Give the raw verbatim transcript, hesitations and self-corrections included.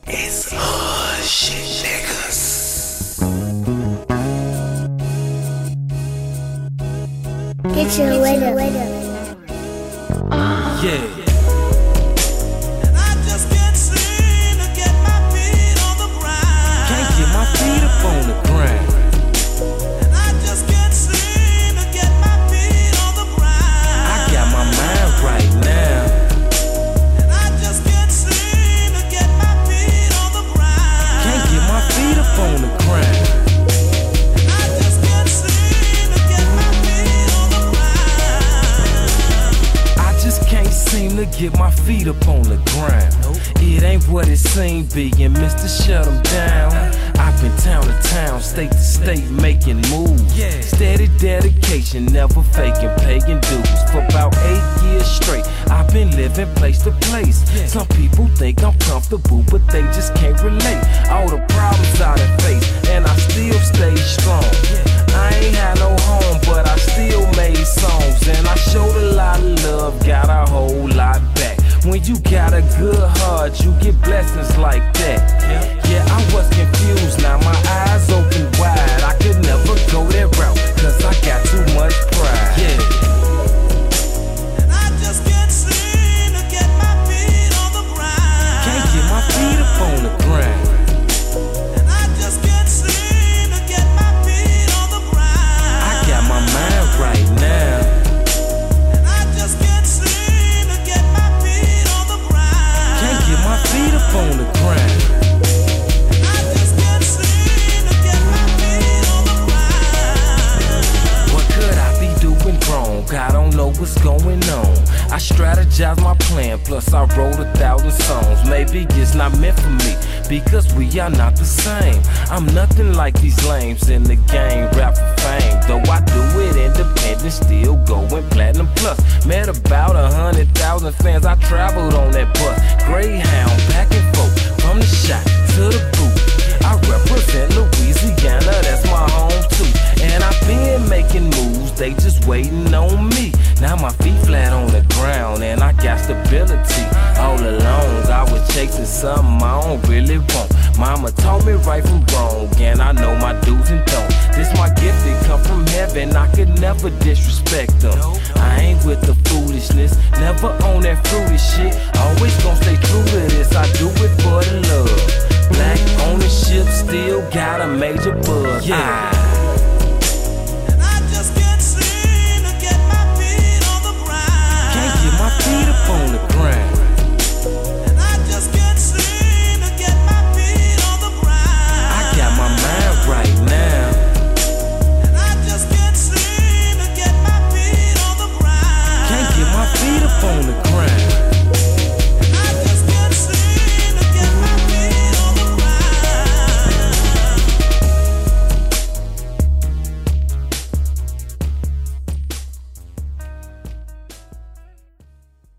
It's hood shit, niggas. Get your weather. Uh, yeah. To get my feet up on the ground. It ain't what it seemed being Mister Shut 'em down. I've been town to town, state to state, making moves. Steady dedication, never faking, paying dues. For about eight years straight, I've been living place to place. Some people think I'm comfortable, but they just can't relate. All the problems I done face, and I still stay strong. I ain't had no home, but I still made songs. And I showed a lot of love, got a whole lot back. When you got a good heart, you get blessings like that. Yeah, I was confused, now my eyes open wide. I could never go that route, cause I got too much pride. Yeah. And I just can't seem to get my feet on the ground. Can't get my feet up on the ground. And I just can't seem to get my feet on the ground. I got my mind right now. And I just can't seem to get my feet on the ground. Can't get my feet up on the ground. I don't know what's going on. I strategize my plan, plus I wrote a thousand songs. Maybe it's not meant for me, because we are not the same. I'm nothing like these lames in the game, rap for fame. Though I do it independent, still going platinum plus. Met about a hundred thousand fans, I traveled on that bus. Greyhound, back and forth, from the shot to the booth. I represent Louisiana, that's my home too. And I've been making moves, they just waiting on me. Now my feet flat on the ground and I got stability. All along I was chasing something I don't really want. Mama taught me right from wrong, and I know my do's and don'ts. This my gift, it come from heaven, I could never disrespect them. I ain't with the foolishness, never on that fruity shit. Always gon' stay true to this, I do it for the love. Black ownership still got a major buzz. Yeah.